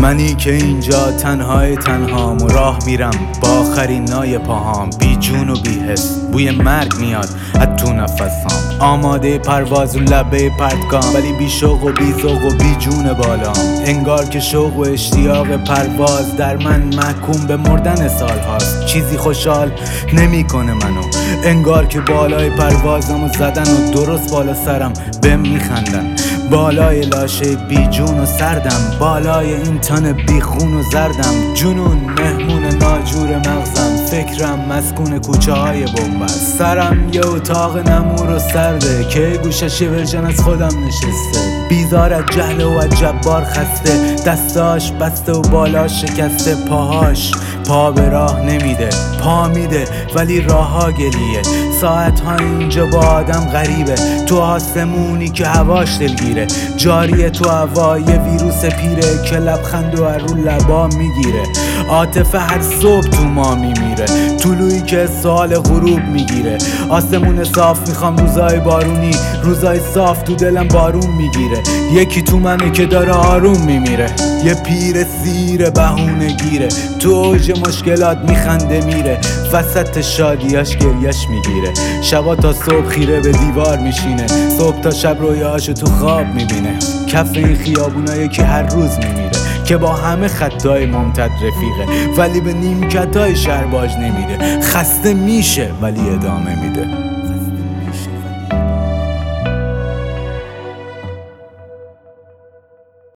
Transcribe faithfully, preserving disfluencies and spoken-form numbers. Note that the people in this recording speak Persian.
منی که اینجا تنهای تنهام و راه میرم با آخرین نای پاهام، بی جون و بی حس، بوی مرگ میاد از تو نفسام. آماده پرواز و لبه پرتگام، ولی بی شوق و بی ذوق و بی جون بالام. انگار که شوق و اشتیاق پرواز در من محکوم به مردن سال هاست. چیزی خوشحال نمیکنه منو، انگار که بالای پروازمو زدن و درست بالا سرم بهم میخندن. بالای لاشه بی جون و سردم، بالای این تن بی خون و زردم. جنون مهمون ناجور مغزم، فکرم مسکون کوچه های بنبست. سرم یه اتاق نمور و سرده که گوشش یه ورژن از خودم نشسته. بیزار از جهل و از جبار خسته، دستاش بسته و بالاش شکسته. پاهاش پا به راه نمیده، پا میده ولی راهها گلیه. ساعت ها اینجا با آدم غریبه، تو آسمونی که هواش دلگیره. جاریه تو هوا یه ویروس پیره که لبخند و رو لبا میگیره. عاطفه هر صبح تو ما میمیره، طلوعی که سال غروب میگیره. آسمون صاف میخوام روزای بارونی، روزای صاف تو دلم بارون میگیره. یکی تو منه که داره آروم میمیره، یه پیر سیر بهونه گیره. تو اوج مشکلات میخنده میره، وسط شادیاش گریش میگیره. شبا تا صبح خیره به دیوار میشینه، صبح تا شب رویاهاشو تو خواب میبینه. کف این خیابونا یکی هر روز میمیره که با همه خطای ممتد رفیقه، ولی به نیمکتای شهر باج نمیده. خسته میشه ولی ادامه میده.